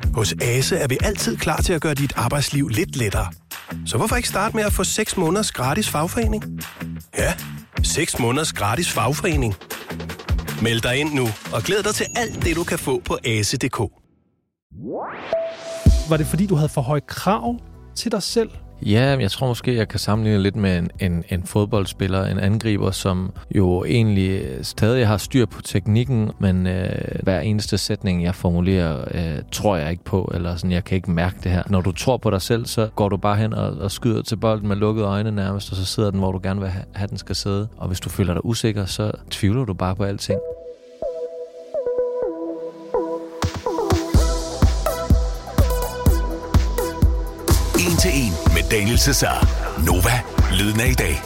Hos Ase er vi altid klar til at gøre dit arbejdsliv lidt lettere. Så hvorfor ikke starte med at få 6 måneders gratis fagforening? Ja, 6 måneders gratis fagforening. Meld dig ind nu og glæd dig til alt det, du kan få på ase.dk. Var det fordi, du havde for høje krav til dig selv? Ja, jeg tror måske, jeg kan sammenligne lidt med en fodboldspiller, en angriber, som jo egentlig stadig har styr på teknikken, men hver eneste sætning, jeg formulerer, tror jeg ikke på, eller sådan, jeg kan ikke mærke det her. Når du tror på dig selv, så går du bare hen og skyder til bolden med lukkede øjne nærmest, og så sidder den, hvor du gerne vil have den skal sidde. Og hvis du føler dig usikker, så tvivler du bare på alting. Til en med Daniel Cesar. Nova, lyden af i dag.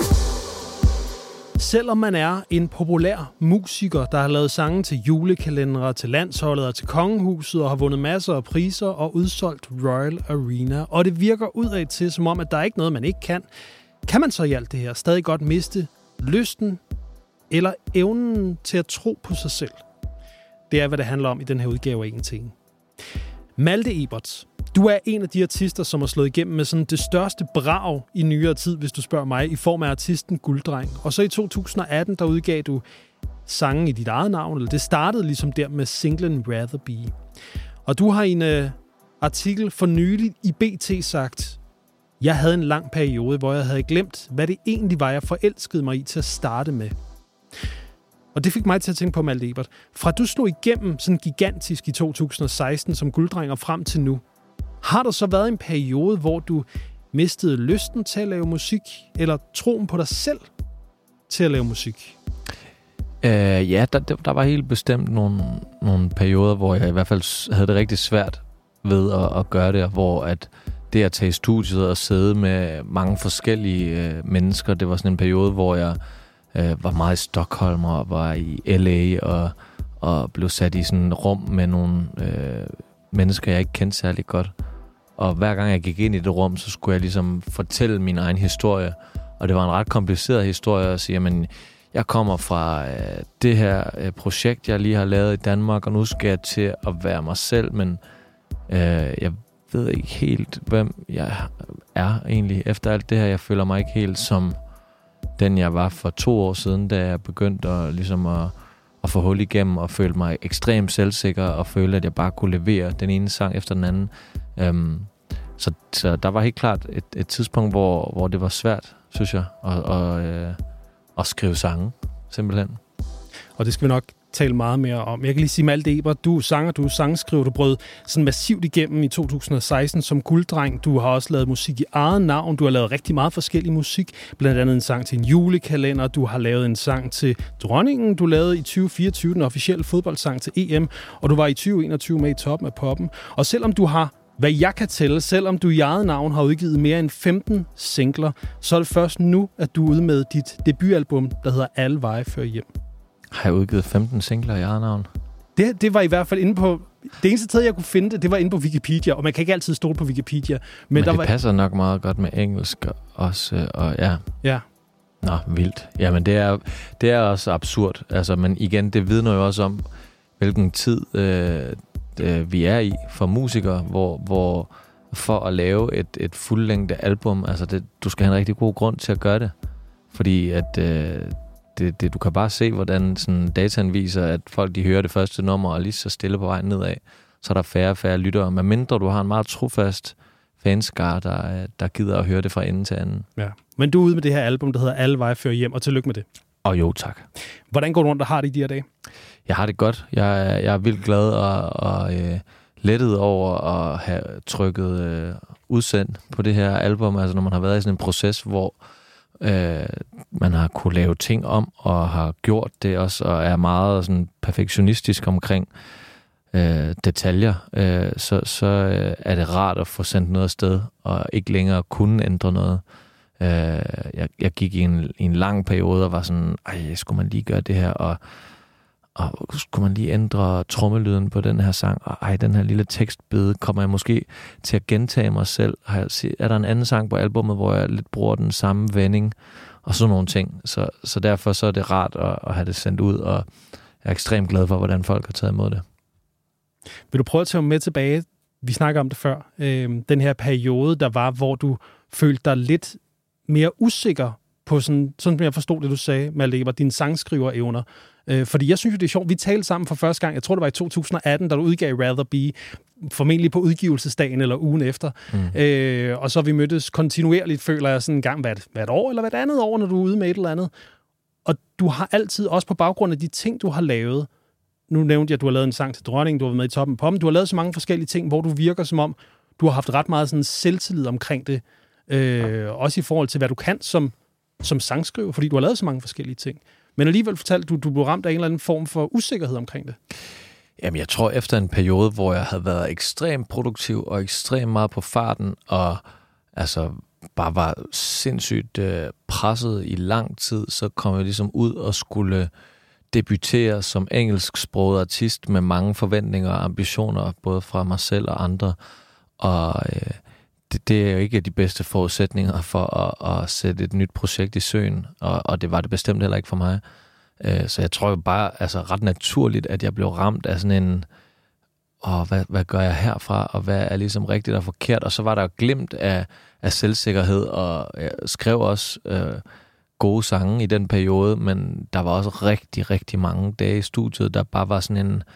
Selvom man er en populær musiker, der har lavet sange til julekalendere, til landsholdet og til kongehuset, og har vundet masser af priser og udsolgt Royal Arena, og det virker udad til, som om, at der er ikke noget, man ikke kan man så i alt det her stadig godt miste lysten eller evnen til at tro på sig selv? Det er, hvad det handler om i den her udgave af En til En. Malte Ebert, du er en af de artister, som har slået igennem med sådan det største brag i nyere tid, hvis du spørger mig, i form af artisten Gulddreng. Og så i 2018, der udgav du sangen i dit eget navn, eller det startede ligesom der med singlen Rather Be. Og du har i en artikel for nylig i BT sagt, jeg havde en lang periode, hvor jeg havde glemt, hvad det egentlig var, jeg forelskede mig i til at starte med. Og det fik mig til at tænke på, Malte Ebert. Fra du slog igennem sådan gigantisk i 2016 som Gulddreng og frem til nu, har der så været en periode, hvor du mistede lysten til at lave musik, eller troen på dig selv til at lave musik? Ja, der var helt bestemt nogle perioder, hvor jeg i hvert fald havde det rigtig svært ved at gøre det, hvor at det at tage i studiet og sidde med mange forskellige mennesker, det var sådan en periode, hvor jeg var meget i Stockholm og var i LA og blev sat i sådan et rum med nogle mennesker, jeg ikke kendte særlig godt. Og hver gang jeg gik ind i det rum, så skulle jeg ligesom fortælle min egen historie. Og det var en ret kompliceret historie at sige, men jeg kommer fra det her projekt, jeg lige har lavet i Danmark, og nu skal jeg til at være mig selv, men jeg ved ikke helt, hvem jeg er egentlig. Efter alt det her, jeg føler mig ikke helt som den, jeg var for 2 år siden, da jeg begyndte at få hul igennem og følte mig ekstremt selvsikker og følte, at jeg bare kunne levere den ene sang efter den anden. Så der var helt klart et tidspunkt, hvor det var svært, synes jeg, at skrive sange, simpelthen. Og det skal vi nok tale meget mere om. Jeg kan lige sige, Malte Ebert, du er sanger, du er sangskriver, du brød sådan massivt igennem i 2016 som Gulddreng. Du har også lavet musik i eget navn. Du har lavet rigtig meget forskellig musik. Blandt andet en sang til en julekalender. Du har lavet en sang til Dronningen. Du lavede i 2024 den officielle fodboldsang til EM. Og du var i 2021 med i Toppen af Poppen. Og selvom du har, hvad jeg kan tælle, selvom du i eget navn har udgivet mere end 15 singler, så er det først nu, at du er ude med dit debutalbum, der hedder Alle Veje Fører Hjem. Har jeg udgivet 15 singler i eget navn? Det var i hvert fald inde på... Det eneste sted, jeg kunne finde det var inde på Wikipedia, og man kan ikke altid stole på Wikipedia. Men det passer nok meget godt med engelsk også, og ja. Ja. Nå, vildt. Jamen, det er også absurd. Altså, men igen, det vidner jo også om, hvilken tid vi er i for musikere, hvor for at lave et fuldlængde album, altså du skal have en rigtig god grund til at gøre det. Fordi at... du kan bare se, hvordan sådan dataen viser, at folk de hører det første nummer og lige så stille på vej nedad, så er der færre og færre lyttere. Men mindre du har en meget trofast fanskare, der gider at høre det fra ende til anden. Ja. Men du er ude med det her album, der hedder Alle Veje Fører Hjem, og tillykke med det. Og jo, tak. Hvordan går du rundt og har det i de her dage? Jeg har det godt. Jeg er vildt glad og lettet over at have trykket udsendt på det her album. Altså når man har været i sådan en proces, hvor man har kunne lave ting om og har gjort det også og er meget sådan perfektionistisk omkring detaljer, så er det rart at få sendt noget afsted og ikke længere kunne ændre noget. Jeg gik i en lang periode og var sådan, skulle man lige gøre det her, og skulle man lige ændre trommelyden på den her sang, og den her lille tekstbid, kommer jeg måske til at gentage mig selv. Er der en anden sang på albummet, hvor jeg lidt bruger den samme vending, og sådan nogle ting. Så derfor så er det rart at have det sendt ud, og jeg er ekstremt glad for, hvordan folk har taget imod det. Vil du prøve at tage med tilbage? Vi snakker om det før. Den her periode, der var, hvor du følte dig lidt mere usikker på sådan som jeg forstod det, du sagde, Malte, var dine sangskriverevner. Fordi jeg synes jo, det er sjovt. Vi talte sammen for første gang, jeg tror, det var i 2018, da du udgav Rather Be, formentlig på udgivelsesdagen eller ugen efter. Og så vi mødtes kontinuerligt, føler jeg, sådan en gang hvert år eller hvert andet år, når du er ude med et eller andet. Og du har altid, også på baggrund af de ting, du har lavet, nu nævnte jeg, at du har lavet en sang til Dronningen, du har været med i Toppen Poppen, du har lavet så mange forskellige ting, hvor du virker som om, du har haft ret meget sådan selvtillid omkring det. Også i forhold til, hvad du kan som sangskriver, fordi du har lavet så mange forskellige ting. Men alligevel fortalte du blev ramt af en eller anden form for usikkerhed omkring det. Jamen, jeg tror, efter en periode, hvor jeg havde været ekstremt produktiv og ekstremt meget på farten, og altså bare var sindssygt presset i lang tid, så kom jeg ligesom ud og skulle debutere som engelsksproget artist med mange forventninger og ambitioner, både fra mig selv og andre. Og det er jo ikke de bedste forudsætninger for at sætte et nyt projekt i søen, og det var det bestemt heller ikke for mig. Så jeg tror jo bare, altså ret naturligt, at jeg blev ramt af sådan en, hvad gør jeg herfra, og hvad er ligesom rigtigt og forkert, og så var der jo glimt af selvsikkerhed, og jeg skrev også gode sange i den periode, men der var også rigtig, rigtig mange dage i studiet, der bare var sådan en,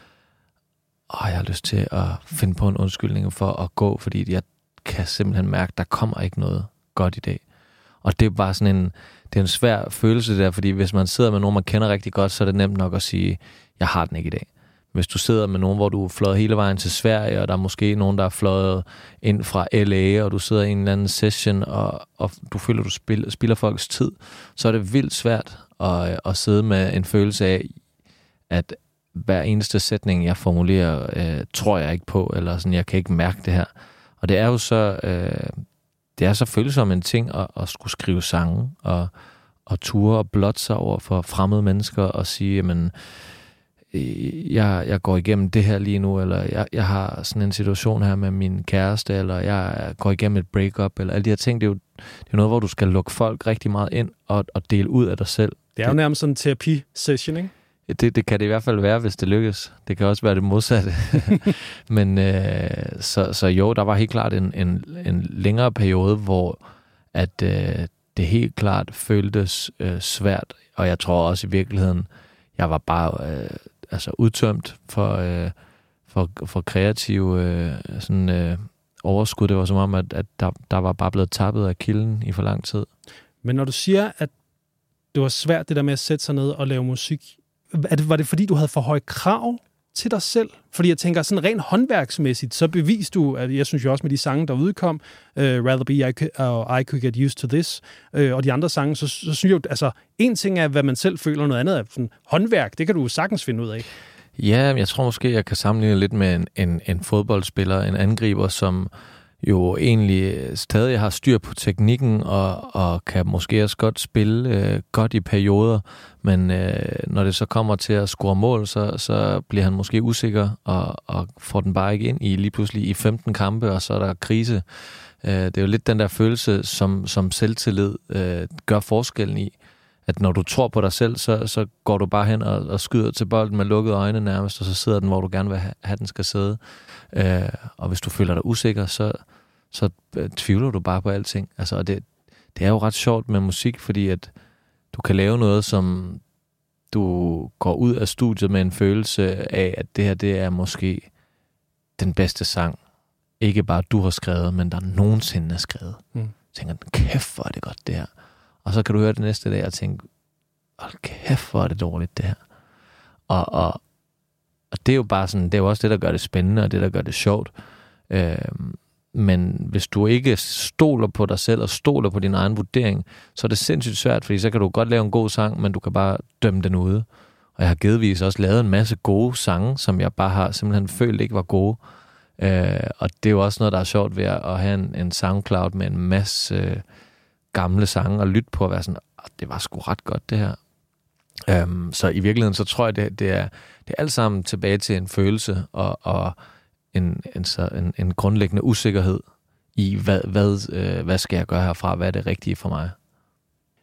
jeg har lyst til at finde på en undskyldning for at gå, fordi jeg kan simpelthen mærke, der kommer ikke noget godt i dag. Og det er bare sådan en svær følelse der, fordi hvis man sidder med nogen, man kender rigtig godt, så er det nemt nok at sige, jeg har den ikke i dag. Hvis du sidder med nogen, hvor du er fløjet hele vejen til Sverige, og der er måske nogen, der er fløjet ind fra LA, og du sidder i en eller anden session, og du føler, du spilder folks tid, så er det vildt svært at sidde med en følelse af, at hver eneste sætning, jeg formulerer, tror jeg ikke på, eller sådan, jeg kan ikke mærke det her. Og det er jo så, det er så følsom en ting at skulle skrive sange, og ture og blotte sig over for fremmede mennesker, og sige, jamen, jeg går igennem det her lige nu, eller jeg har sådan en situation her med min kæreste, eller jeg går igennem et breakup, eller alle de her ting, det er jo noget, hvor du skal lukke folk rigtig meget ind, og dele ud af dig selv. Det er jo nærmest sådan en terapi-session, ikke? Det kan det i hvert fald være, hvis det lykkes. Det kan også være det modsatte. Men så jo, der var helt klart en længere periode, hvor at det helt klart føltes svært, og jeg tror også i virkeligheden, jeg var bare udtømt for kreative overskud. Det var som om, at der var bare blevet tappet af kilden i for lang tid. Men når du siger, at det var svært det der med at sætte sig ned og lave musik, var det fordi, du havde for høje krav til dig selv? Fordi jeg tænker, sådan rent håndværksmæssigt, så beviste du, at jeg synes jo også med de sange, der udkom, Rather Be, I Could Get Used to This, og de andre sange, så synes jeg jo, altså, en ting er, hvad man selv føler, noget andet er sådan håndværk. Det kan du sagtens finde ud af. Ja, jeg tror måske, jeg kan sammenligne lidt med en fodboldspiller, en angriber, som jo egentlig stadig har styr på teknikken, og kan måske også godt spille godt i perioder, men når det så kommer til at score mål, så bliver han måske usikker, og får den bare ikke ind lige pludselig i 15 kampe, og så er der krise. Det er jo lidt den der følelse, som selvtillid gør forskellen i, at når du tror på dig selv, så går du bare hen og skyder til bolden med lukkede øjne nærmest, og så sidder den, hvor du gerne vil have den skal sidde. Og hvis du føler dig usikker, så tvivler du bare på alting. Altså, og det er jo ret sjovt med musik, fordi at du kan lave noget, som du går ud af studiet med en følelse af, at det her, det er måske den bedste sang. Ikke bare du har skrevet, men der nogensinde er skrevet. Jeg tænker, kæft, hvor er det godt det her. Og så kan du høre det næste dag og tænke, hold kæft, hvor er det dårligt det her. Og det er jo bare sådan, det er jo også det, der gør det spændende, og det, der gør det sjovt. Men hvis du ikke stoler på dig selv og stoler på din egen vurdering, så er det sindssygt svært, fordi så kan du godt lave en god sang, men du kan bare dømme den ude. Og jeg har givetvis også lavet en masse gode sange, som jeg bare har simpelthen følt ikke var gode. Og det er jo også noget, der er sjovt ved at have en SoundCloud med en masse gamle sange og lytte på at være sådan, det var sgu ret godt det her. Så i virkeligheden, så tror jeg, det er alt sammen tilbage til en følelse og en grundlæggende usikkerhed i, hvad skal jeg gøre herfra, hvad er det rigtige for mig.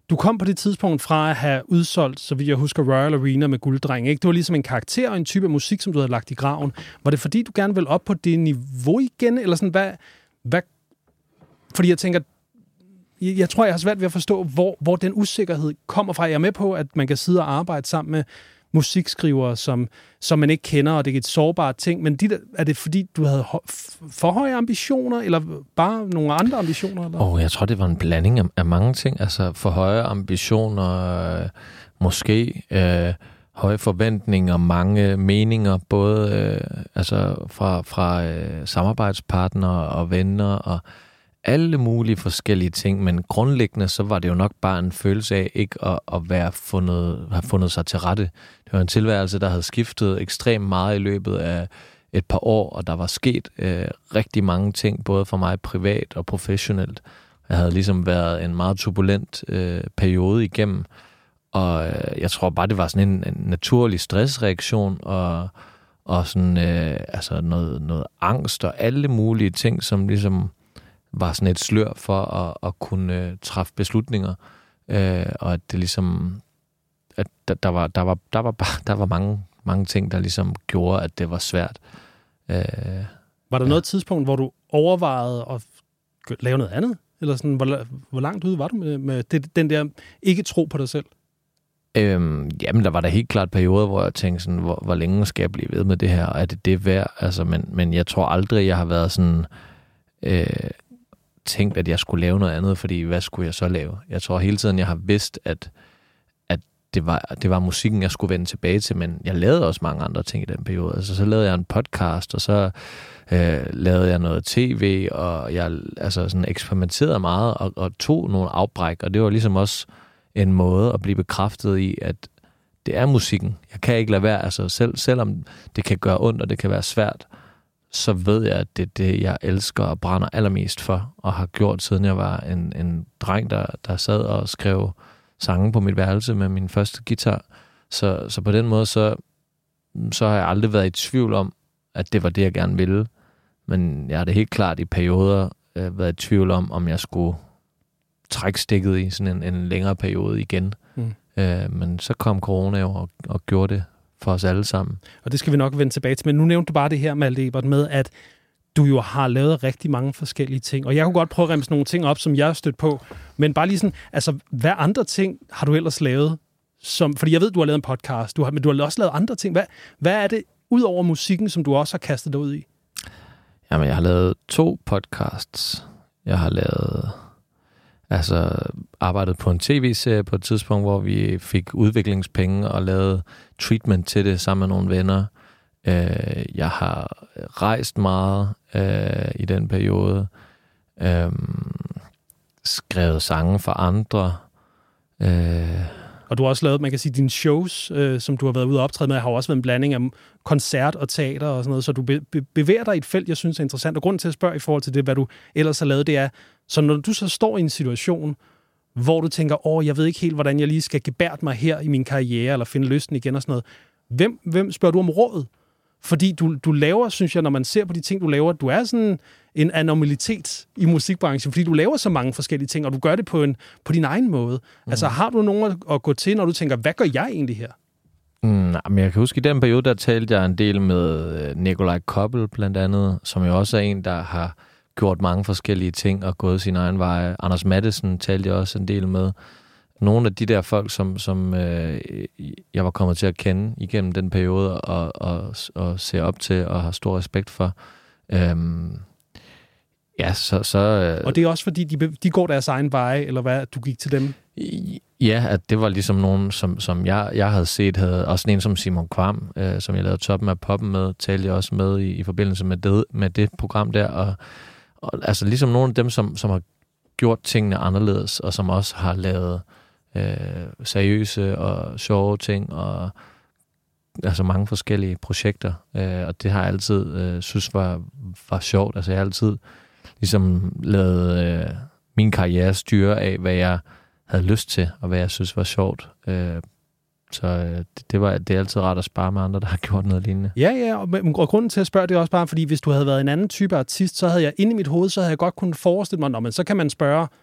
Du kom på det tidspunkt fra at have udsolgt, så vidt jeg husker, Royal Arena med Gulddreng, ikke? Det var ligesom en karakter og en type af musik, som du havde lagt i graven. Var det fordi, du gerne ville op på det niveau igen? Eller sådan, hvad? Fordi jeg tænker, jeg tror, jeg har svært ved at forstå, hvor den usikkerhed kommer fra. Jeg er med på, at man kan sidde og arbejde sammen med musikskrivere, som man ikke kender, og det er et sårbart ting. Men er det fordi, du havde for høje ambitioner, eller bare nogle andre ambitioner? Jeg tror, det var en blanding af mange ting. Altså for høje ambitioner, måske høje forventninger, mange meninger, både fra samarbejdspartnere og venner, og alle mulige forskellige ting, men grundlæggende så var det jo nok bare en følelse af ikke at have fundet sig til rette. Det var en tilværelse, der havde skiftet ekstremt meget i løbet af et par år, og der var sket rigtig mange ting, både for mig privat og professionelt. Jeg havde ligesom været en meget turbulent periode igennem, og jeg tror bare, det var sådan en naturlig stressreaktion, og sådan noget angst og alle mulige ting, som ligesom var sådan et slør for at kunne træffe beslutninger, og at det ligesom, at der var mange ting, der ligesom gjorde, at det var svært. Var der noget tidspunkt, hvor du overvejede at lave noget andet? Eller sådan, hvor langt ude var du med den der ikke tro på dig selv? Jamen, der var der helt klart perioder, hvor jeg tænkte sådan, hvor længe skal jeg blive ved med det her, og er det værd? Altså, men jeg tror aldrig, jeg har været sådan tænkt, at jeg skulle lave noget andet, fordi hvad skulle jeg så lave? Jeg tror hele tiden, jeg har vidst, at det var musikken, jeg skulle vende tilbage til, men jeg lavede også mange andre ting i den periode. Altså, så lavede jeg en podcast, og så lavede jeg noget tv, og jeg sådan eksperimenterede meget, og tog nogle afbræk, og det var ligesom også en måde at blive bekræftet i, at det er musikken. Jeg kan ikke lade være, altså selvom det kan gøre ondt, og det kan være svært, så ved jeg, at det er det, jeg elsker og brænder allermest for, og har gjort, siden jeg var en dreng, der sad og skrev sange på mit værelse med min første guitar. Så på den måde, så har jeg aldrig været i tvivl om, at det var det, jeg gerne ville. Men jeg har det helt klart i perioder været i tvivl om jeg skulle trække stikket i sådan en længere periode igen. Men så kom corona jo og gjorde det for os alle sammen. Og det skal vi nok vende tilbage til. Men nu nævnte du bare det her, Malte Ebert, med at du jo har lavet rigtig mange forskellige ting. Og jeg kunne godt prøve at remse nogle ting op, som jeg har stødt på. Men bare lige sådan, altså, hvad andre ting har du ellers lavet? Fordi jeg ved, du har lavet en podcast, men du har også lavet andre ting. Hvad er det, ud over musikken, som du også har kastet dig ud i? Jamen, jeg har lavet 2 podcasts. Jeg har lavet arbejdet på en tv-serie på et tidspunkt, hvor vi fik udviklingspenge og lavede treatment til det sammen med nogle venner. Jeg har rejst meget i den periode. Skrevet sange for andre. Og du har også lavet, man kan sige, dine shows, som du har været ude og optræde med, har også været en blanding af koncert og teater og sådan noget, så du bevæger dig i et felt, jeg synes er interessant. Og grunden til at spørge i forhold til det, hvad du ellers har lavet, det er, så når du så står i en situation, hvor du tænker, jeg ved ikke helt, hvordan jeg lige skal gebærde mig her i min karriere, eller finde lysten igen og sådan noget. Hvem spørger du om råd? Fordi du laver, synes jeg, når man ser på de ting, du laver, du er sådan en anomalitet i musikbranchen, fordi du laver så mange forskellige ting, og du gør det på din egen måde. Altså, har du nogen at gå til, når du tænker, hvad gør jeg egentlig her? Nej, men jeg kan huske, i den periode, der talte jeg en del med Nikolaj Koppel, blandt andet, som jo også er en, der har gjort mange forskellige ting og gået sin egen vej. Anders Mattesen talte jeg også en del med. Nogle af de der folk, som jeg var kommet til at kende igennem den periode og se op til og har stor respekt for. Og det er også fordi, de går deres egen vej, eller hvad, du gik til dem? Ja, at det var ligesom nogen, som jeg havde set, havde også en som Simon Kvam, som jeg lavede Toppen af Poppen med, talte jeg også med i forbindelse med det program der, og altså ligesom nogle af dem, som har gjort tingene anderledes, og som også har lavet seriøse og sjove ting, og altså mange forskellige projekter, og det har jeg altid synes var sjovt. Altså jeg har altid ligesom lavet min karriere styre af, hvad jeg havde lyst til, og hvad jeg synes var sjovt. Så det er altid rart at spare med andre, der har gjort noget lignende. Ja, og grunden til at spørge, det er også bare, fordi hvis du havde været en anden type artist, så havde jeg inde i mit hoved, så havde jeg godt kunnet forestille mig, men så kan man spørge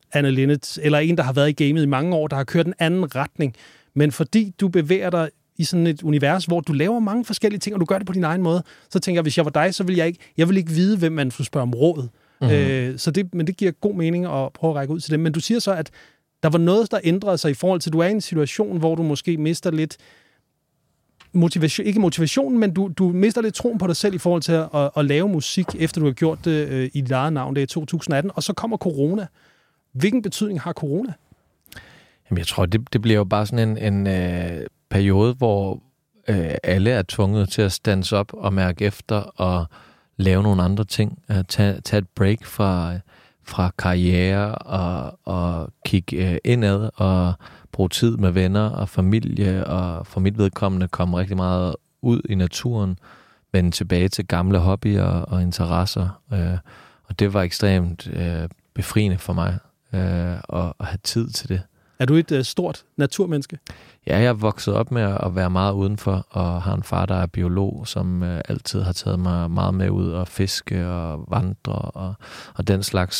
Anne Linnet, eller en, der har været i gamet i mange år, der har kørt en anden retning. Men fordi du bevæger dig i sådan et univers, hvor du laver mange forskellige ting, og du gør det på din egen måde, så tænker jeg, hvis jeg var dig, så vil jeg vil ikke vide, hvem man skulle spørge om råd. Mm-hmm. Men det giver god mening at prøve at række ud til dem. Men du siger så, at der var noget, der ændrede sig i forhold til, at du er i en situation, hvor du måske mister lidt motivation, ikke motivation, men du mister lidt troen på dig selv i forhold til at lave musik, efter du har gjort det i dit eget navn, det er 2018, og så kommer corona. Hvilken betydning har corona? Jamen, jeg tror, det bliver jo bare sådan en periode, hvor alle er tvunget til at stands op og mærke efter og lave nogle andre ting. Tage et break fra karriere og kigge indad og bruge tid med venner og familie, og for mit vedkommende komme rigtig meget ud i naturen, vende tilbage til gamle hobbyer og interesser. Og det var ekstremt befriende for mig at have tid til det. Er du et stort naturmenneske? Ja, jeg er vokset op med at være meget udenfor, og har en far, der er biolog, som altid har taget mig meget med ud og fiske og vandre og den slags.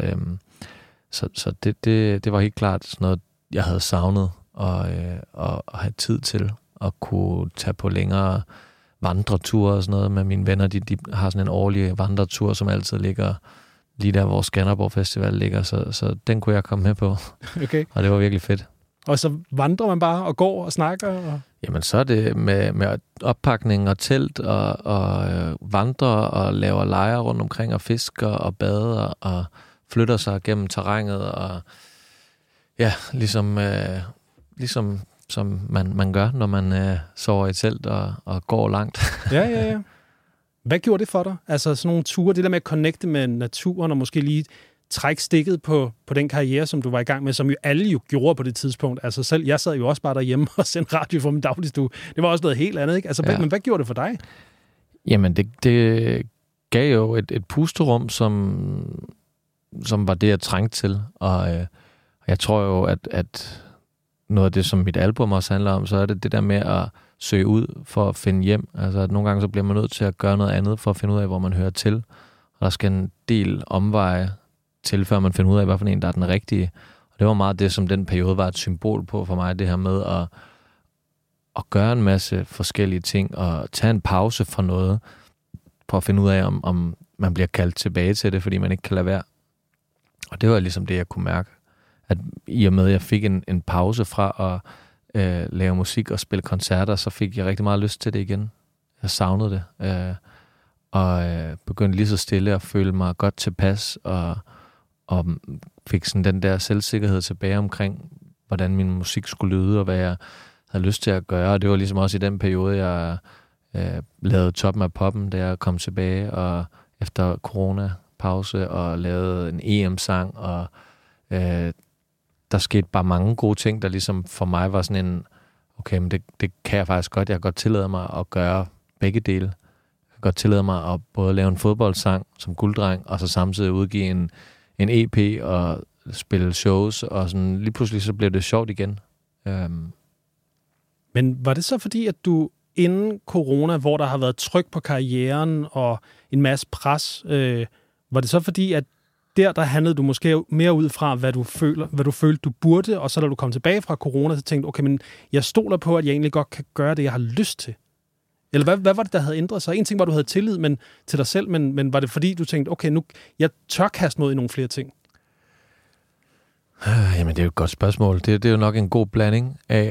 Så det var helt klart sådan noget, jeg havde savnet at have tid til at kunne tage på længere vandreture og sådan noget med mine venner. De har sådan en årlig vandretur, som altid ligger lige der, hvor Skanderborg Festival ligger, så den kunne jeg komme med på. Okay. Og det var virkelig fedt. Og så vandrer man bare og går og snakker? Og... Jamen, så er det med oppakning og telt og vandrer og laver lejre rundt omkring og fisker og bader og flytter sig gennem terrænet og ja, ligesom som man gør, når man sover i telt og går langt. Ja. Hvad gjorde det for dig? Altså sådan nogle ture, det der med at connecte med naturen og måske lige trække stikket på den karriere, som du var i gang med, som jo alle jo gjorde på det tidspunkt. Altså selv, jeg sad jo også bare derhjemme og sendte radio fra min dagligstue. Det var også noget helt andet, ikke? Altså, ja. Men hvad gjorde det for dig? Jamen, det gav jo et pusterum, som var det, jeg trængte til. Og jeg tror jo, at noget af det, som mit album også handler om, så er det der med at søge ud for at finde hjem. Altså, at nogle gange så bliver man nødt til at gøre noget andet for at finde ud af, hvor man hører til. Og der skal en del omveje til, før man finder ud af, hvad for en, der er den rigtige. Og det var meget det, som den periode var et symbol på for mig, det her med at gøre en masse forskellige ting og tage en pause fra noget, for at finde ud af, om man bliver kaldt tilbage til det, fordi man ikke kan lade være. Og det var ligesom det, jeg kunne mærke. At i og med, at jeg fik en pause fra at lave musik og spille koncerter, så fik jeg rigtig meget lyst til det igen. Jeg savnede det. Og begyndte lige så stille at føle mig godt tilpas, og fik sådan den der selvsikkerhed tilbage omkring, hvordan min musik skulle lyde, og hvad jeg havde lyst til at gøre. Og det var ligesom også i den periode, jeg lavede Toppen af Poppen, da jeg kom tilbage, og efter corona-pause, og lavede en EM-sang, og der skete bare mange gode ting, der ligesom for mig var sådan en, okay, men det kan jeg faktisk godt. Jeg kan godt tillade mig at gøre begge dele. Jeg kan godt tillade mig at både lave en fodboldsang som gulddreng, og så samtidig udgive en EP og spille shows, og sådan lige pludselig så blev det sjovt igen. Men var det så fordi, at du inden corona, hvor der har været tryk på karrieren og en masse pres, var det så fordi, at der handlede du måske mere ud fra, hvad du følte, du burde, og så da du kom tilbage fra corona, så tænkte du, okay, men jeg stoler på, at jeg egentlig godt kan gøre det, jeg har lyst til. Eller hvad var det, der havde ændret sig? En ting var, at du havde tillid til dig selv, men var det fordi, du tænkte, okay, nu jeg tør kaste noget i nogle flere ting? Jamen, det er jo et godt spørgsmål. Det er jo nok en god blanding af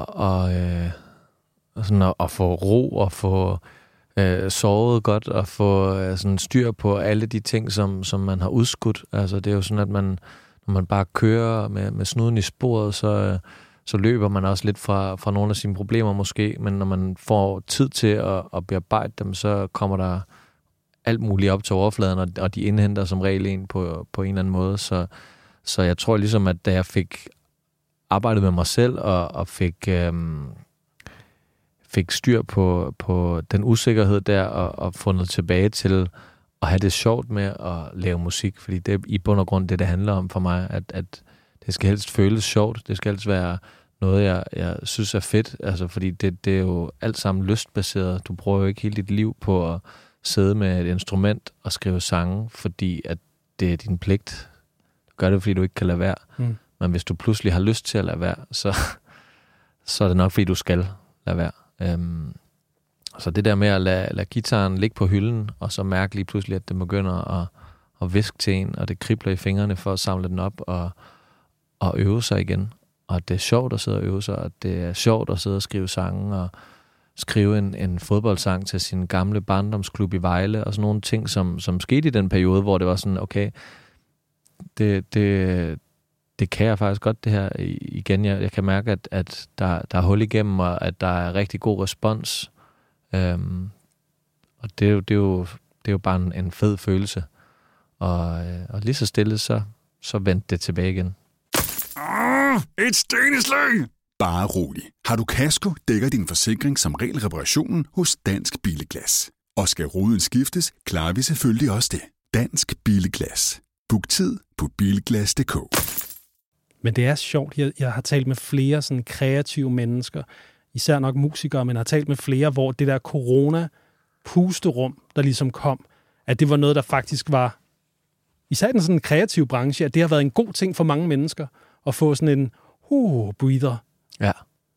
at få ro og få sovet godt og få sådan styr på alle de ting, som man har udskudt. Altså, det er jo sådan, at når man bare kører med snuden i sporet, så løber man også lidt fra nogle af sine problemer måske, men når man får tid til at bearbejde dem, så kommer der alt muligt op til overfladen, og de indhenter som regel en på en eller anden måde. Så jeg tror ligesom, at da jeg fik arbejdet med mig selv og fik styr på den usikkerhed der, og fundet tilbage til at have det sjovt med at lave musik, fordi det er i bund og grund det handler om for mig, at det skal helst føles sjovt, det skal helst være noget, jeg synes er fedt, altså fordi det er jo alt sammen lystbaseret. Du bruger jo ikke hele dit liv på at sidde med et instrument og skrive sange, fordi at det er din pligt. gør det, fordi du ikke kan lade være. Men hvis du pludselig har lyst til at lade være, så er det nok, fordi du skal lade være. Så det der med at lade gitaren ligge på hylden, og så mærke lige pludselig, at det begynder at viske til en, og det kribler i fingrene for at samle den op og øve sig igen. Og det er sjovt at sidde og øve sig, og det er sjovt at sidde og skrive sange, og skrive en fodboldsang til sin gamle barndomsklub i Vejle, og sådan nogle ting, som skete i den periode, hvor det var sådan, okay, det kan jeg faktisk godt det her igen. Jeg kan mærke, at der er hul igennem, og at der er rigtig god respons. Og det er jo bare en fed følelse. Og lige så stille, så vendte det tilbage igen. Et steneslag! Bare rolig. Har du kasko, dækker din forsikring som regel reparationen hos Dansk Bilglas. Og skal ruden skiftes, klarer vi selvfølgelig også det. Dansk Bilglas. Book tid på bilglas.dk. Men det er sjovt. Jeg har talt med flere sådan kreative mennesker, især nok musikere, men jeg har talt med flere, hvor det der corona-pusterum, der ligesom kom, at det var noget, der faktisk var, især i den sådan kreative branche, at det har været en god ting for mange mennesker, at få sådan en breather. Ja.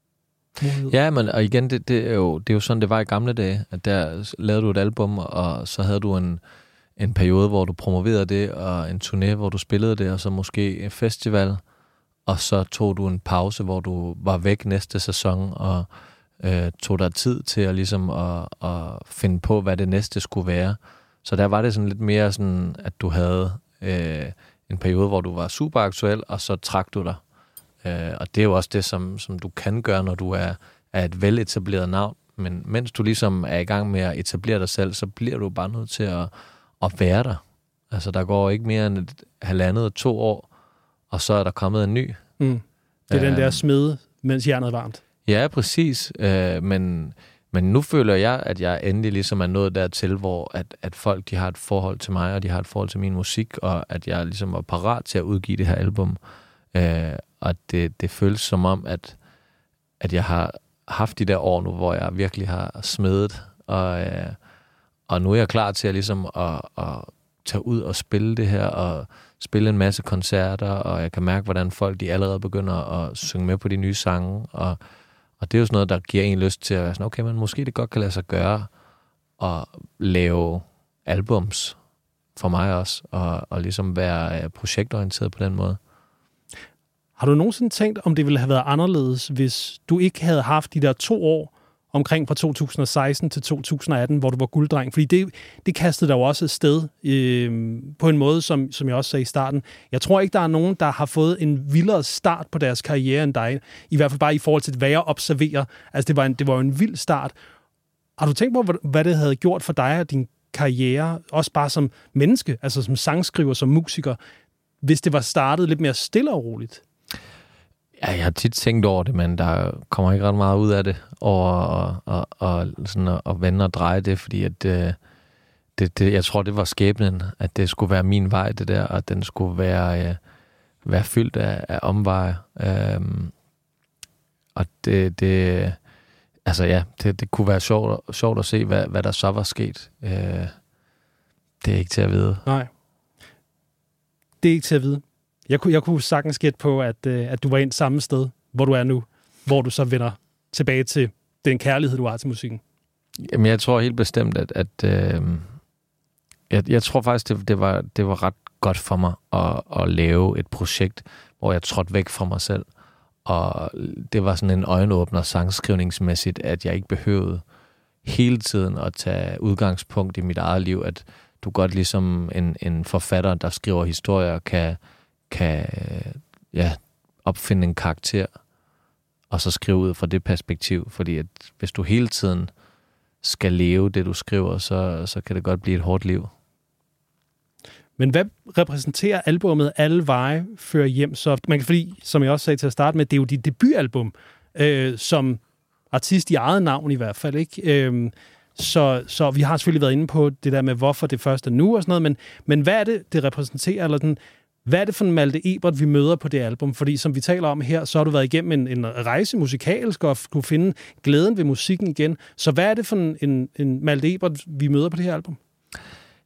Ja, men og igen, det er jo sådan, det var i gamle dage, at der lavede du et album, og så havde du en periode, hvor du promoverede det, og en turné, hvor du spillede det, og så måske en festival, og så tog du en pause, hvor du var væk næste sæson, og tog dig tid til at ligesom at finde på, hvad det næste skulle være. Så der var det sådan lidt mere sådan, at du havde en periode, hvor du var super aktuel, og så trak du dig. Og det er jo også det, som du kan gøre, når du er et veletableret navn. Men mens du ligesom er i gang med at etablere dig selv, så bliver du bare nødt til at være der. Altså, der går ikke mere end 1,5-2 år, og så er der kommet en ny. Det er den der smede, mens jernet er varmt. Ja, præcis. Men nu føler jeg, at jeg endelig ligesom er nået dertil, hvor at folk de har et forhold til mig, og de har et forhold til min musik, og at jeg ligesom er parat til at udgive det her album. Og det føles som om, at jeg har haft de der år nu, hvor jeg virkelig har smedet, og nu er jeg klar til at ligesom at tage ud og spille det her, og spille en masse koncerter, og jeg kan mærke, hvordan folk de allerede begynder at synge med på de nye sange, og det er jo sådan noget, der giver en lyst til at være sådan, okay, men måske det godt kan lade sig gøre at lave albums for mig også, og ligesom være projektorienteret på den måde. Har du nogensinde tænkt, om det ville have været anderledes, hvis du ikke havde haft de der 2 år omkring fra 2016 til 2018, hvor du var gulddreng? Fordi det kastede dig jo også et sted på en måde, som jeg også sagde i starten. Jeg tror ikke, der er nogen, der har fået en vildere start på deres karriere end dig. I hvert fald bare i forhold til, hvad jeg observerer. Altså, det var jo en vild start. Har du tænkt på, hvad det havde gjort for dig og din karriere, også bare som menneske, altså som sangskriver, som musiker, hvis det var startet lidt mere stille og roligt? Ja, jeg har tit tænkt over det, men der kommer ikke ret meget ud af det, og sådan at vende og dreje det, fordi at jeg tror, det var skæbnen, at det skulle være min vej, det der, og den skulle være fyldt af omveje. Og det kunne være sjovt at se, hvad der så var sket. Det er ikke til at vide. Nej. Det er ikke til at vide. Jeg kunne sagtens gætte på, at du var ind samme sted, hvor du er nu, hvor du så vender tilbage til den kærlighed, du har til musikken. Jamen, jeg tror helt bestemt, jeg tror faktisk, det var ret godt for mig at lave et projekt, hvor jeg trådte væk fra mig selv. Og det var sådan en øjenåbner sangskrivningsmæssigt, at jeg ikke behøvede hele tiden at tage udgangspunkt i mit eget liv, at du godt ligesom en forfatter, der skriver historier, kan opfinde en karakter, og så skrive ud fra det perspektiv. Fordi at hvis du hele tiden skal leve det, du skriver, så kan det godt blive et hårdt liv. Men hvad repræsenterer albumet Alle Veje Fører Hjem? Så man kan, fordi, som jeg også sagde til at starte med, det er jo dit debutalbum, som artist i eget navn i hvert fald, ikke? Så vi har selvfølgelig været inde på det der med, hvorfor det først er nu og sådan noget, men hvad er det repræsenterer, eller den, hvad er det for en Malte Ebert, vi møder på det album? Fordi som vi taler om her, så har du været igennem en rejse musikalsk, og kunne finde glæden ved musikken igen. Så hvad er det for en Malte Ebert, vi møder på det her album?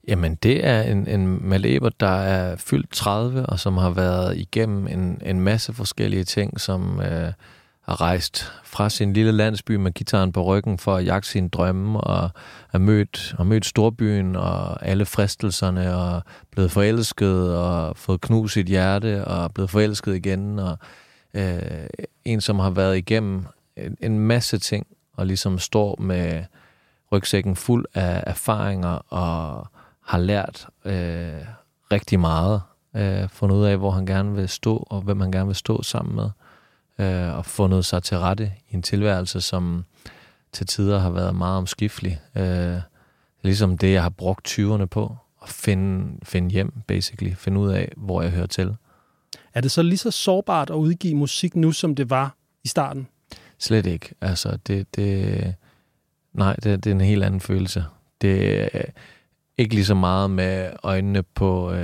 Jamen, det er en Maleber, der er fyldt 30, og som har været igennem en masse forskellige ting, som har rejst fra sin lille landsby med guitaren på ryggen for at jagte sine drømme, og har mødt storbyen og alle fristelserne, og blevet forelsket, og fået knust sit hjerte, og blevet forelsket igen, og en, som har været igennem en masse ting, og ligesom står med rygsækken fuld af erfaringer, og har lært rigtig meget, fundet ud af, hvor han gerne vil stå, og hvem han gerne vil stå sammen med, og fundet sig til rette i en tilværelse, som til tider har været meget omskiftelig. Ligesom det, jeg har brugt 20'erne på, at finde hjem, basically. Finde ud af, hvor jeg hører til. Er det så lige så sårbart at udgive musik nu, som det var i starten? Slet ikke. Altså, nej, det er en helt anden følelse. Det er ikke lige så meget med øjnene på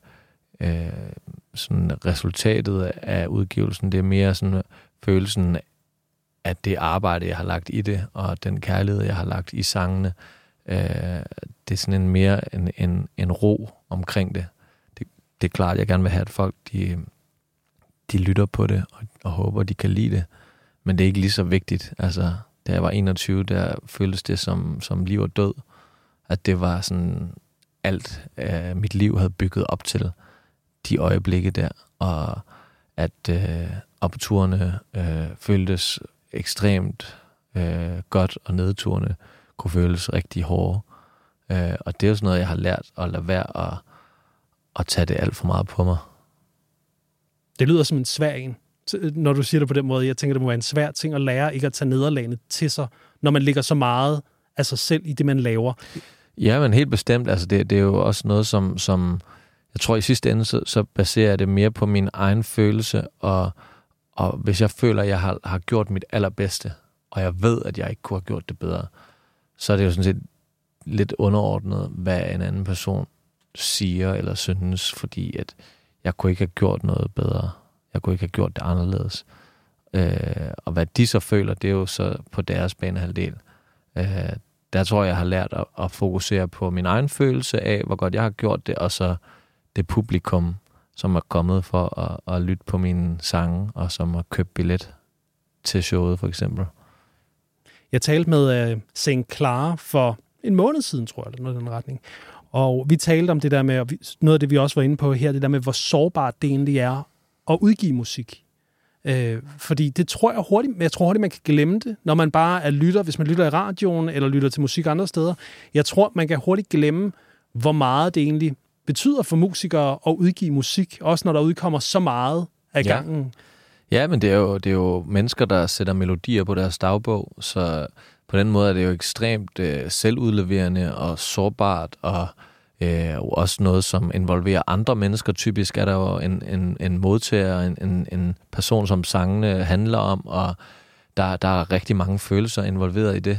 sådan resultatet af udgivelsen. Det er mere sådan følelsen af det arbejde, jeg har lagt i det, og den kærlighed, jeg har lagt i sangene. Det er sådan mere en ro omkring det. Det er klart, at jeg gerne vil have, at folk de lytter på det, og håber, de kan lide det. Men det er ikke lige så vigtigt. Altså, da jeg var 21, der føltes det som liv og død. At det var sådan alt, mit liv havde bygget op til de øjeblikke der. Og at opturene føltes ekstremt godt, og nedturene kunne føles rigtig hårde. Og det er jo sådan noget, jeg har lært at lade være at tage det alt for meget på mig. Det lyder som en svær en, når du siger det på den måde. Jeg tænker, det må være en svær ting at lære ikke at tage nederlagene til sig, når man lægger så meget af sig selv i det, man laver. Ja, men helt bestemt. Altså, det er jo også noget, som jeg tror i sidste ende, så baserer jeg det mere på min egen følelse, og hvis jeg føler, at jeg har gjort mit allerbedste, og jeg ved, at jeg ikke kunne have gjort det bedre, så er det jo sådan set lidt underordnet, hvad en anden person siger eller synes, fordi at jeg kunne ikke have gjort noget bedre. Jeg kunne ikke have gjort det anderledes. Og hvad de så føler, det er jo så på deres banehalvdel. Der tror jeg har lært at fokusere på min egen følelse af, hvor godt jeg har gjort det, og så det publikum, som er kommet for at lytte på mine sange, og som har købt billet til showet, for eksempel. Jeg talte med St. Clara for en måned siden, tror jeg, eller noget i den retning. Og vi talte om det der med, noget af det, vi også var inde på her, det der med, hvor sårbart det egentlig er at udgive musik. Fordi det tror jeg hurtigt, man kan glemme det, når man bare er lytter, hvis man lytter i radioen, eller lytter til musik andre steder. Jeg tror, man kan hurtigt glemme, hvor meget det egentlig betyder for musikere at udgive musik, også når der udkommer så meget af gangen. Ja, men det er jo mennesker, der sætter melodier på deres dagbog, så på den måde er det jo ekstremt selvudleverende og sårbart, og også noget, som involverer andre mennesker. Typisk er der jo en modtager, en person, som sangene handler om, og der er rigtig mange følelser involveret i det.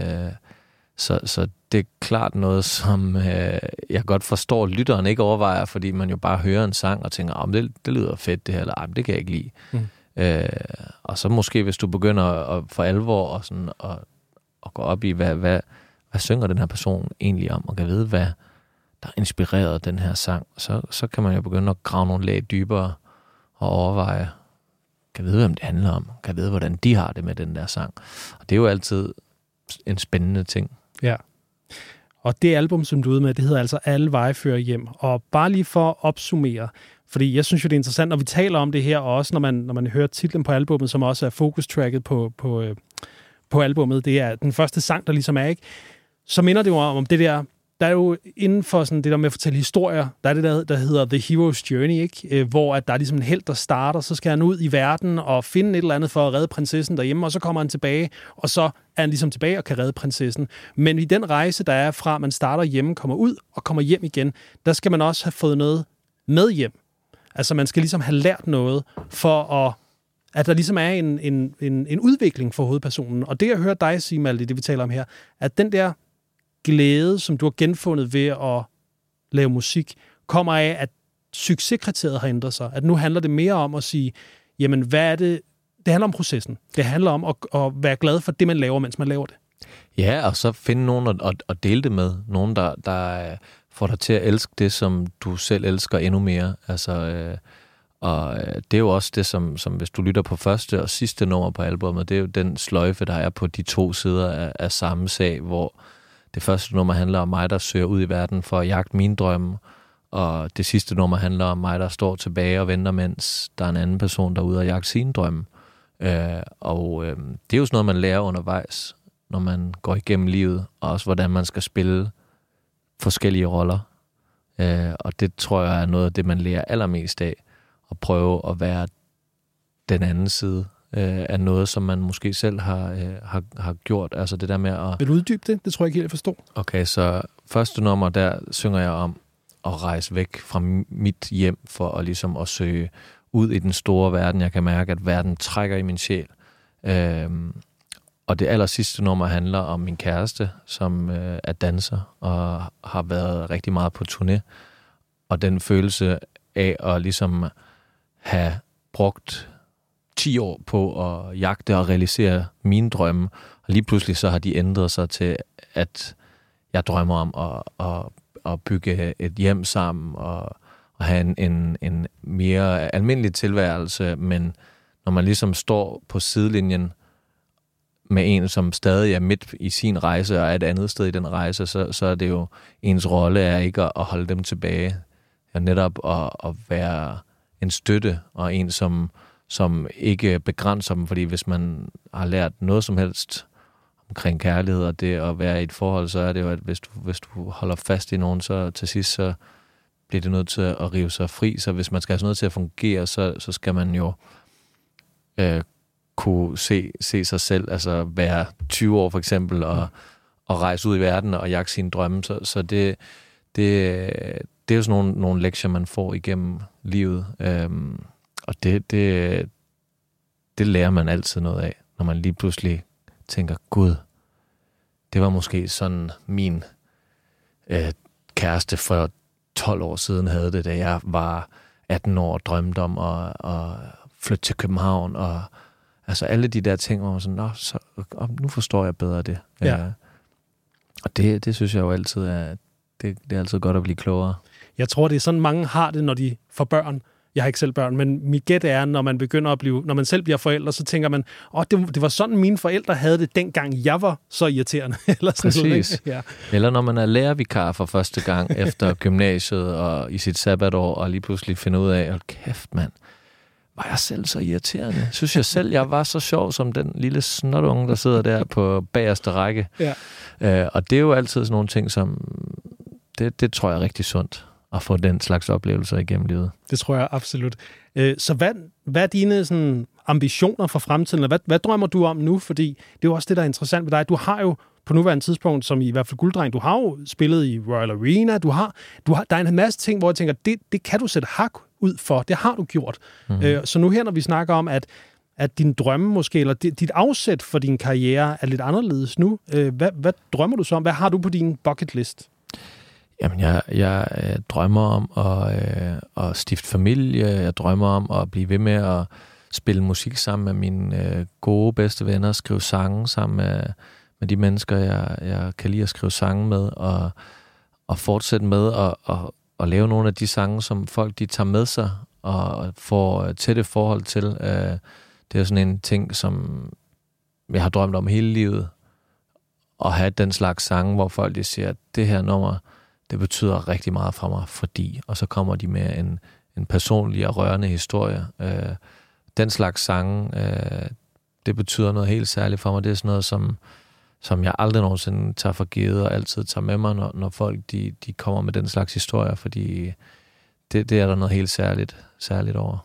Så det er klart noget, som jeg godt forstår, lytteren ikke overvejer, fordi man jo bare hører en sang og tænker, det lyder fedt det her, eller det kan jeg ikke lide. Og så måske, hvis du begynder at for alvor og sådan at gå op i, hvad synger den her person egentlig om, og kan vide, hvad der inspireret den her sang, så kan man jo begynde at grave nogle lag dybere og overveje, kan vide, hvem det handler om, kan vide, hvordan de har det med den der sang. Og det er jo altid en spændende ting. Ja. Og det album, som du er ude med, det hedder altså Alle veje fører hjem. Og bare lige for at opsummere, fordi jeg synes jo, det er interessant, når vi taler om det her, og også når man hører titlen på albumet, som også er fokustracket på albumet, det er den første sang, der ligesom er, ikke? Så minder det jo om det der. Der er jo inden for sådan det der med at fortælle historier, der er det der hedder The Hero's Journey, ikke? Hvor at der er ligesom en helt, der starter, så skal han ud i verden og finde et eller andet for at redde prinsessen derhjemme, og så kommer han tilbage, og så er han ligesom tilbage og kan redde prinsessen. Men i den rejse, der er fra, man starter hjemme, kommer ud og kommer hjem igen, der skal man også have fået noget med hjem. Altså man skal ligesom have lært noget for at der ligesom er en udvikling for hovedpersonen. Og det jeg hører dig sige, Malte, det vi taler om her, at den der glæde, som du har genfundet ved at lave musik, kommer af, at succeskriteriet har ændret sig. At nu handler det mere om at sige, jamen hvad er det? Det handler om processen. Det handler om at være glad for det, man laver, mens man laver det. Ja, og så finde nogen at dele det med. Nogen, der får dig til at elske det, som du selv elsker endnu mere. Altså, og det er jo også det, som hvis du lytter på første og sidste nummer på albumet, det er jo den sløjfe, der er på de 2 sider af samme sag, hvor det første nummer handler om mig, der søger ud i verden for at jagte mine drømme, og det sidste nummer handler om mig, der står tilbage og venter, mens der er en anden person, der er ude og jagte sine drømme. Det er jo sådan noget, man lærer undervejs, når man går igennem livet, og også hvordan man skal spille forskellige roller. Og det tror jeg er noget af det, man lærer allermest af, at prøve at være den anden side af noget, som man måske selv har gjort. Altså det der med at... Vil du uddybe det? Det tror jeg ikke helt, jeg forstår. Okay, så første nummer, der synger jeg om at rejse væk fra mit hjem, for at ligesom at søge ud i den store verden. Jeg kan mærke, at verden trækker i min sjæl. Og det aller sidste nummer handler om min kæreste, som er danser og har været rigtig meget på turné. Og den følelse af at ligesom have brugt 10 år på at jagte og realisere mine drømme. Og lige pludselig så har de ændret sig til, at jeg drømmer om at bygge et hjem sammen og have en mere almindelig tilværelse. Men når man ligesom står på sidelinjen med en, som stadig er midt i sin rejse og er et andet sted i den rejse, så er det jo, ens rolle er ikke at holde dem tilbage. Det er netop at være en støtte og en, som ikke begrænser dem, fordi hvis man har lært noget som helst omkring kærlighed og det at være i et forhold, så er det jo, at hvis du holder fast i nogen, så til sidst så bliver det nødt til at rive sig fri. Så hvis man skal have sådan noget til at fungere, så skal man jo kunne se sig selv, altså være 20 år for eksempel, og rejse ud i verden og jagte sine drømme. Så det er jo sådan nogle lektier, man får igennem livet. Og det lærer man altid noget af, når man lige pludselig tænker, Gud, det var måske sådan min kæreste for 12 år siden havde det, da jeg var 18 år og drømte om at flytte til København, og altså alle de der ting, hvor man sådan, nu forstår jeg bedre det. Ja. Og det synes jeg jo altid det er altid godt at blive klogere. Jeg tror, det er sådan, mange har det, når de får børn. Jeg har ikke selv børn, men mit gæt er, når man begynder at når man selv bliver forældre, så tænker man, det var sådan, mine forældre havde det, dengang jeg var så irriterende. Eller sådan præcis. Noget, ja. Eller når man er lærervikar for første gang efter gymnasiet og i sit sabbatår, og lige pludselig finder ud af, kæft mand, var jeg selv så irriterende? Synes jeg selv, jeg var så sjov som den lille snotunge, der sidder der på bagerste række. Ja. Og det er jo altid sådan nogle ting, som det tror jeg er rigtig sundt at få den slags oplevelser igennem livet. Det tror jeg absolut. Så hvad er dine sådan, ambitioner for fremtiden? Hvad drømmer du om nu? Fordi det er jo også det, der er interessant ved dig. Du har jo på nuværende tidspunkt, som i hvert fald Gulddreng, du har jo spillet i Royal Arena. Der er en masse ting, hvor jeg tænker, det kan du sætte hak ud for. Det har du gjort. Mm-hmm. Så nu her, når vi snakker om, at din drømme måske, eller dit afsæt for din karriere er lidt anderledes nu. Hvad drømmer du så om? Hvad har du på din bucket list? Jamen, jeg drømmer om at stifte familie. Jeg drømmer om at blive ved med at spille musik sammen med mine gode, bedste venner, skrive sange sammen med de mennesker, jeg kan lide at skrive sange med, og fortsætte med at lave nogle af de sange, som folk de tager med sig og får tætte forhold til. Det er sådan en ting, som jeg har drømt om hele livet, at have den slags sange, hvor folk de siger, at det her nummer, det betyder rigtig meget for mig, fordi, og så kommer de med en personlig og rørende historie. Den slags sange, det betyder noget helt særligt for mig. Det er sådan noget, som jeg aldrig nogensinde tager for givet, og altid tager med mig, når folk de kommer med den slags historier, fordi det er der noget helt særligt over.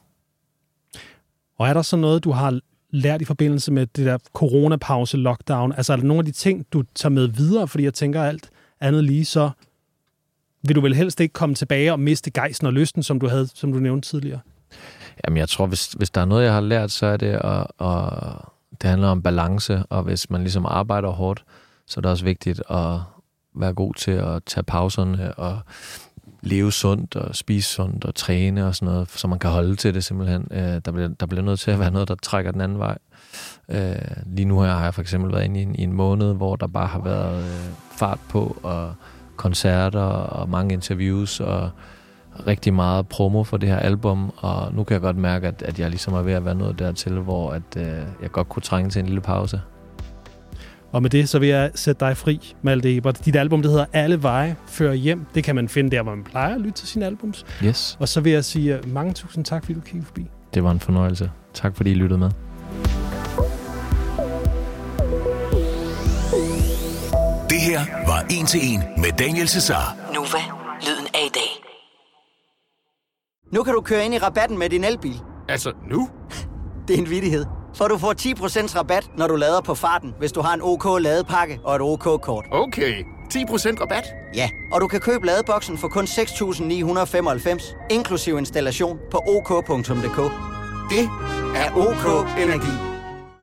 Og er der så noget, du har lært i forbindelse med det der coronapause, lockdown? Altså er der nogle af de ting, du tager med videre? Fordi jeg tænker alt andet lige, så vil du vel helst ikke komme tilbage og miste gejsten og lysten, som du nævnte tidligere? Jamen jeg tror, hvis der er noget, jeg har lært, så er det det handler om balance, og hvis man ligesom arbejder hårdt, så er det også vigtigt at være god til at tage pauserne og leve sundt og spise sundt og træne og sådan noget, så man kan holde til det simpelthen. Der bliver nødt til at være noget, der trækker den anden vej. Lige nu har jeg for eksempel været inde i en måned, hvor der bare har været fart på, og koncerter og mange interviews og rigtig meget promo for det her album, og nu kan jeg godt mærke, at jeg ligesom er ved at være nået dertil, hvor at, jeg godt kunne trænge til en lille pause. Og med det, så vil jeg sætte dig fri, Malte Ebert. Dit album, det hedder Alle Veje Fører Hjem. Det kan man finde der, hvor man plejer at lytte til sine albums. Yes. Og så vil jeg sige mange tusind tak, fordi du kiggede forbi. Det var en fornøjelse. Tak fordi I lyttede med. Det her var 1 til 1 med Daniel Cesar. Nova, lyden af i dag. Nu kan du køre ind i rabatten med din elbil. Altså nu? Det er en vittighed. For du får 10% rabat, når du lader på farten, hvis du har en OK ladepakke og et OK-kort. Okay, 10% rabat? Ja, og du kan købe ladeboksen for kun 6.995, inklusiv installation på ok.dk. Det er OK Energi.